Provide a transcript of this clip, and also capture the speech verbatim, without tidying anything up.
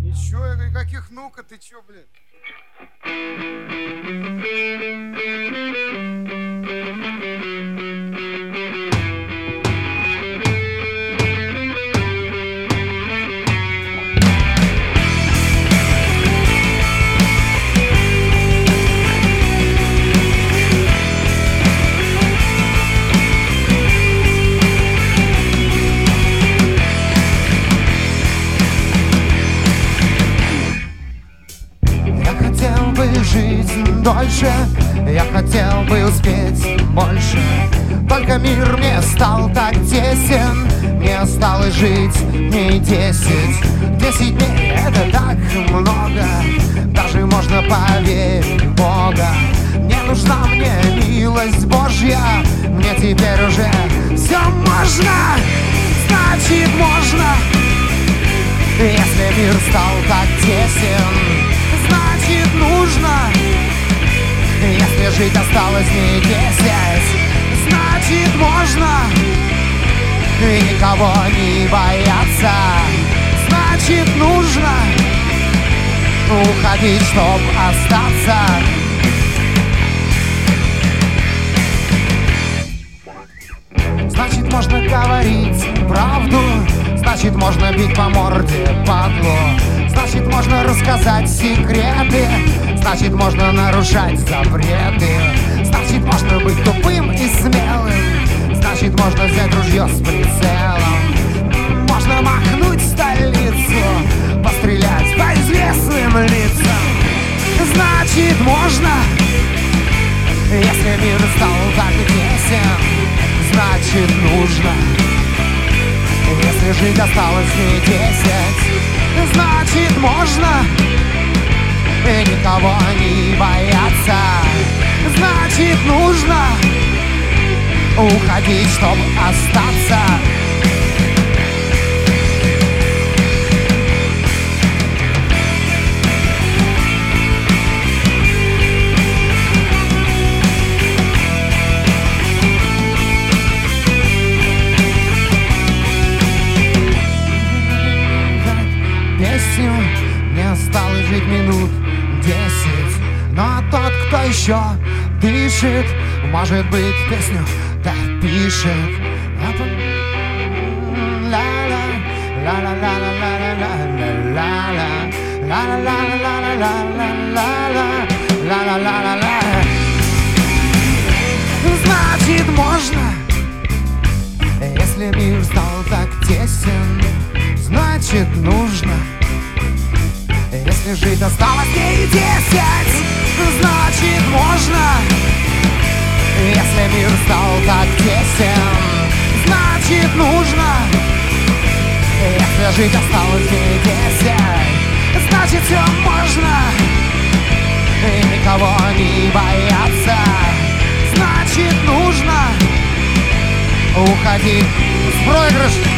Ничего, я говорю, каких ну-ка, ты чё, блядь? Жизнь дольше, я хотел бы успеть больше. Только мир мне стал так тесен, мне осталось жить дней десять. Десять дней — это так много, даже можно поверить в Бога. Не нужна мне милость Божья, мне теперь уже все можно, значит можно. Если мир стал так тесен, значит нужно. Если жить осталось не десять, значит можно. И никого не бояться, значит нужно. Уходить, чтоб остаться. Значит можно говорить правду, значит можно бить по морде падлу, значит можно рассказать секреты, значит можно нарушать запреты, значит можно быть тупым и смелым, значит можно взять ружье с прицелом, можно махнуть столицу, пострелять по известным лицам, значит можно. Если мир стал так тесен, значит нужно. Если жить осталось не десять, значит можно. И никого не бояться, значит нужно. Уходить, чтобы остаться. Мне осталось жить минут десять, но тот, кто еще дышит, может быть, песню допишет. Значит, можно. Если мир стал так тесен, значит, нужно. Если жить осталось не десять, значит можно. Если мир стал так тесен, значит нужно. Если жить осталось не десять, значит все можно. И никого не бояться, значит нужно. Уходи в проигрыш.